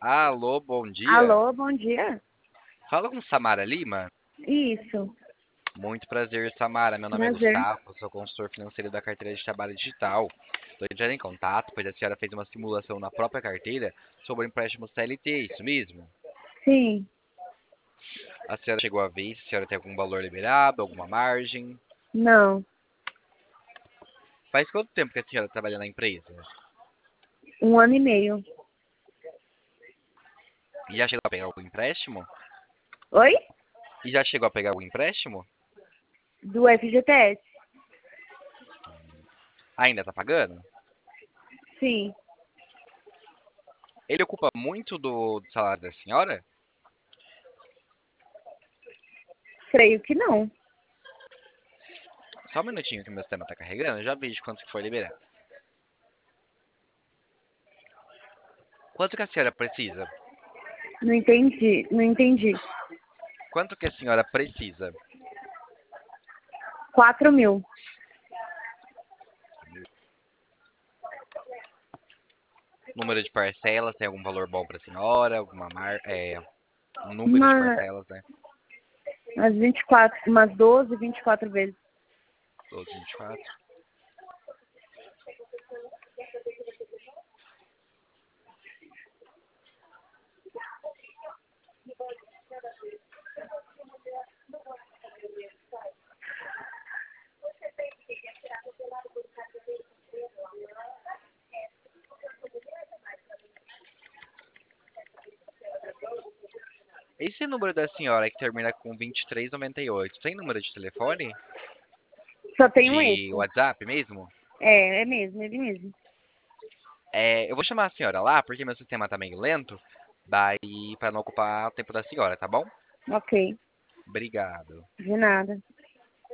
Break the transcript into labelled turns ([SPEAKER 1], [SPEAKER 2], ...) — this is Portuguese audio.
[SPEAKER 1] Alô, bom dia.
[SPEAKER 2] Alô, bom dia?
[SPEAKER 1] Fala com Samara Lima.
[SPEAKER 2] Isso,
[SPEAKER 1] Muito prazer, Samara. Meu nome é
[SPEAKER 2] prazer.
[SPEAKER 1] Gustavo, sou consultor financeiro da carteira de trabalho digital. Estou entrando em contato, pois a senhora fez uma simulação na própria carteira sobre o empréstimo CLT, isso mesmo?
[SPEAKER 2] Sim,
[SPEAKER 1] A senhora chegou a ver se a senhora tem algum valor liberado, alguma margem?
[SPEAKER 2] não,
[SPEAKER 1] Faz quanto tempo que a senhora trabalha na empresa?
[SPEAKER 2] 1 ano e meio.
[SPEAKER 1] E já chegou a pegar algum empréstimo?
[SPEAKER 2] Oi?
[SPEAKER 1] E já chegou a pegar algum empréstimo?
[SPEAKER 2] Do FGTS?
[SPEAKER 1] Ainda está pagando?
[SPEAKER 2] Sim,
[SPEAKER 1] Ele ocupa muito do salário da senhora?
[SPEAKER 2] creio que não.
[SPEAKER 1] Só um minutinho que meu sistema está carregando, eu já vejo quanto que foi liberado. Quanto que a senhora precisa?
[SPEAKER 2] Não entendi, não entendi.
[SPEAKER 1] Quanto que a senhora precisa?
[SPEAKER 2] 4 mil.
[SPEAKER 1] Número de parcelas, tem algum valor bom para a senhora? Um número de
[SPEAKER 2] Uma,
[SPEAKER 1] parcelas, né?
[SPEAKER 2] umas 12, 24 vezes.
[SPEAKER 1] 12, 24. Esse número da senhora que termina com 2398, tem número de telefone?
[SPEAKER 2] Só tenho
[SPEAKER 1] De
[SPEAKER 2] esse.
[SPEAKER 1] WhatsApp mesmo?
[SPEAKER 2] É mesmo, ele mesmo.
[SPEAKER 1] Eu vou chamar a senhora lá, porque meu sistema tá meio lento, daí para não ocupar o tempo da senhora, tá bom?
[SPEAKER 2] Ok,
[SPEAKER 1] Obrigado.
[SPEAKER 2] de nada.